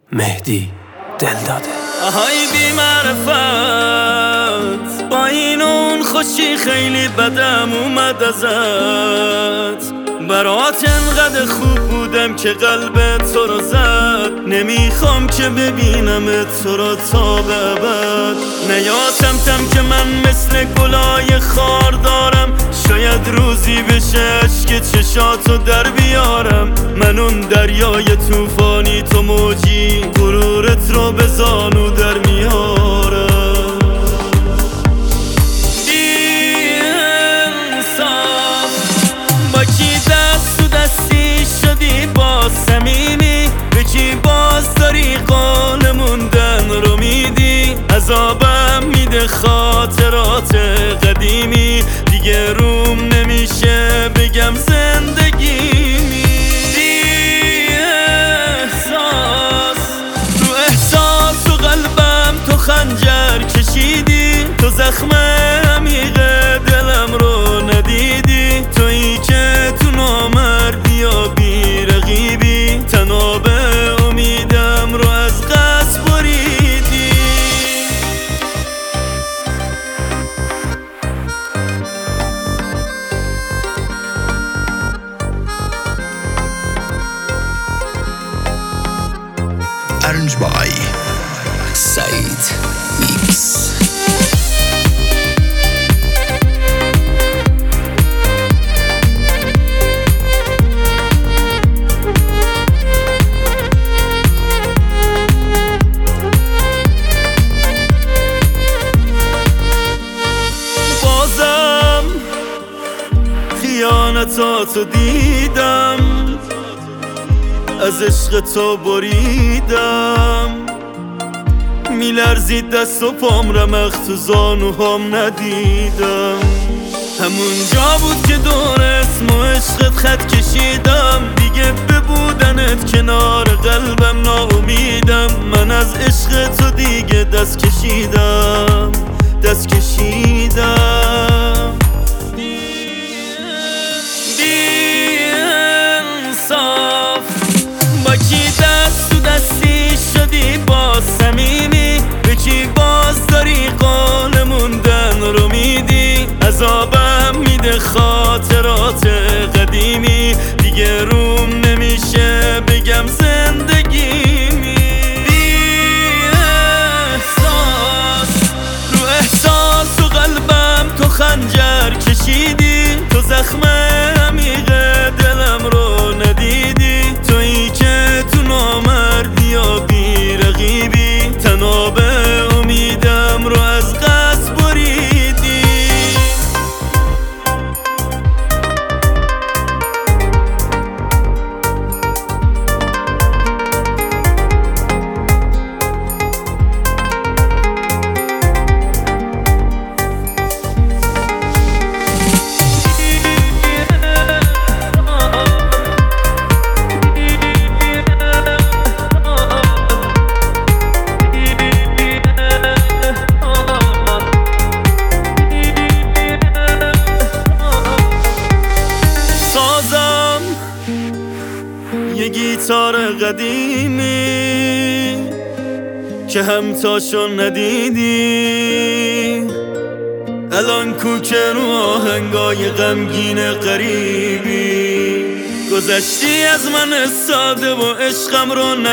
مهدی دل داده. آهای بی معرفت، با این اون خوشی خیلی بدم اومد ازت. برات انقدر خوب بودم که قلبت تو رو زد. نمیخوام که ببینم تو رو تا به ابد. نیا تم که من مثل گلای خار دارم. شاید روزی بشه اشک چشاتو در بیارم. من اون دریای طوفانی، تو موجی، غرورت رو به زانو در میارم. با کی دست تو دستی شدی باز صمیمی؟ به کی باز داری قول موندن رو میدی؟ عذابم میده خاطرات قدیمی. دیگه روم نمیشه بگم زندگیمی. رو احساس و قلبم تو خنجر کشیدی. تو زخم عمیق دلم رو ندیدی. تویی که تو نامردی یا بی رقیبی. تناب امیدم رو از قصد بریدی. Arranged by Said Mix. بازم خیانتاتو دیدم، از عشق تو بریدم. میلرزید دست و پام، رمق تو زانوهام ندیدم. همون جا بود که دور اسم و عشقت خط کشیدم. دیگه به بودنت کنار قلبم ناامیدم. من از عشق تو دیگه دست کشیدم. با کی دست تو دستی شدی باز صمیمی؟ به کی باز داری قول موندن رو میدی؟ عذابم میده خاطرات قدیمی. دیگه روم نمیشه بگم زندگیمی. رو احساس و قلبم تو خنجر کشیدی. تو زخم عمیق دلم رو ندیدی. تویی که تو نامردی یا بی رقیبی. تناب امیدم رو از قصد بریدی. یه گیتار قدیمی که همتاشو ندیدی. الان کوچه رو آهنگای غمگین غریبی. گذشتی از من ساده و عشقم رو